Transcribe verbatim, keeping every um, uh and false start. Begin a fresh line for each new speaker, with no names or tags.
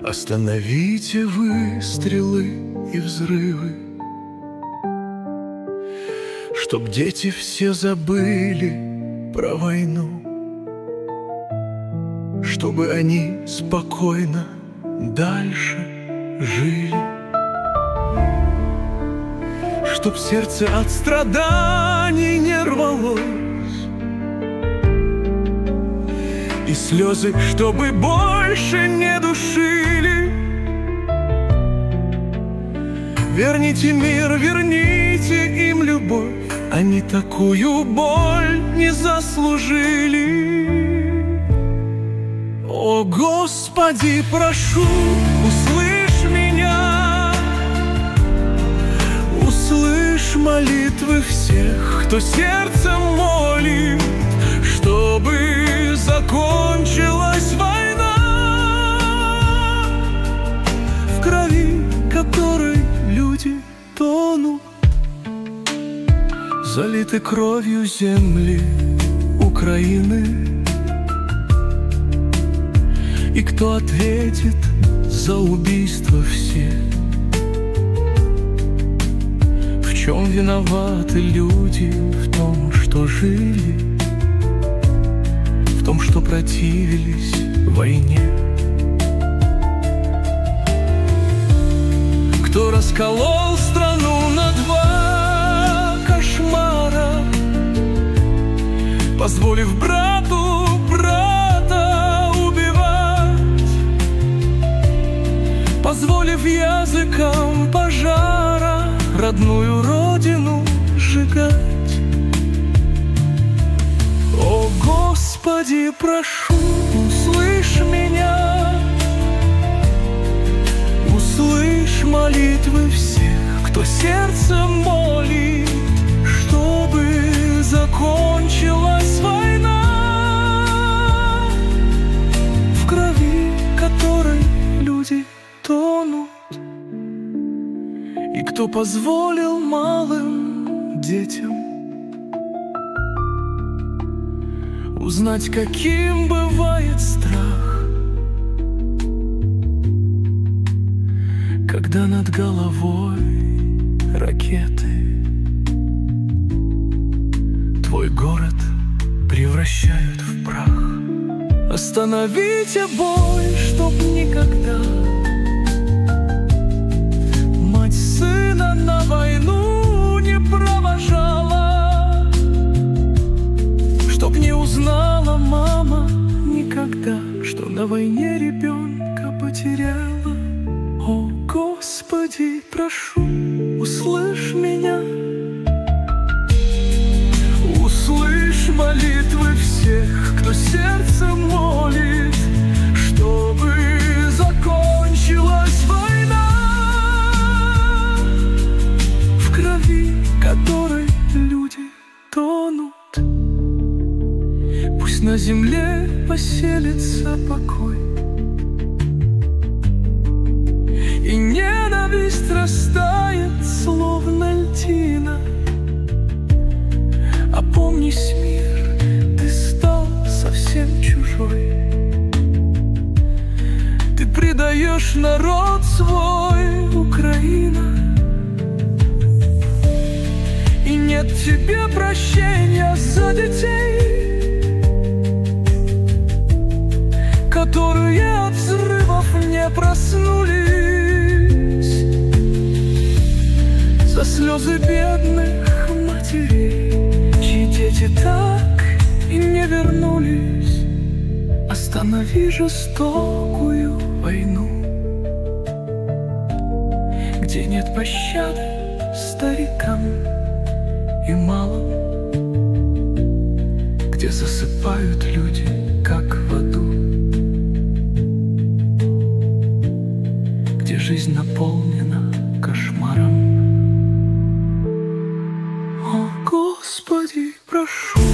Остановите выстрелы и взрывы, чтоб дети все забыли про войну, чтобы они спокойно дальше жили, чтоб сердце от страданий не рвалось, и слезы, чтобы больше не душили. Верните мир, верните им любовь, они такую боль не заслужили. О, Господи, прошу, услышь меня, услышь молитвы всех, кто сердцем молит, чтобы закончилась война, в крови которой люди тонут, залиты кровью земли Украины. И кто ответит за убийство все? В чем виноваты люди? В том, что жили, в том, что противились войне. Кто расколол страну на два кошмара, позволив брату брата убивать, позволив языкам пожара родную родину сжигать. О, Господи, прошу, услышь меня, услышь молитвы всех, кто сердцем молит, чтобы закончилась война, в крови которой люди тонут. И кто позволил малым детям узнать, каким бывает страх, когда над головой ракеты твой город превращают в прах. Остановите бой, чтоб никогда мать сына на войну не провожала, чтоб не узнала мама никогда, что на войне ребенка потеряла. О, Господи, прошу, услышь меня, услышь молитвы всех, кто сердцем молит, чтобы закончилась война, в крови которой люди тонут. Пусть на земле поселится покой, и ненависть растает, словно льдина. Опомнись, мир, ты стал совсем чужой. Ты предаешь народ свой, Украина, и нет тебе прощения за детей, которые от взрывов не проснулись, за слезы бедных матерей, чьи дети так и не вернулись. Останови жестокую войну, где нет пощады старикам и малым, где засыпают люди, как в аду, где жизнь наполнена кошмаром. О, Господи, прошу,